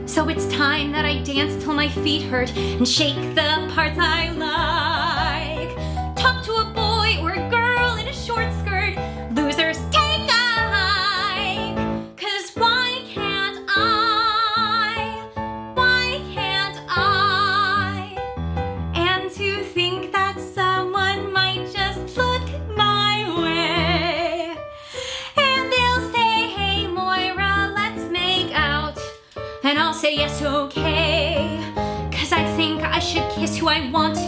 So it's time that I dance till my feet hurt and shake the parts I like. Talk to a boy or a girl in a short skirt. Losers take a hike. 'Cause why can't I? Why can't I? And to think that someone might just look my way. And they'll say, hey Moira, let's make out. And I'll say yes, okay. 'Cause I think I should kiss who I want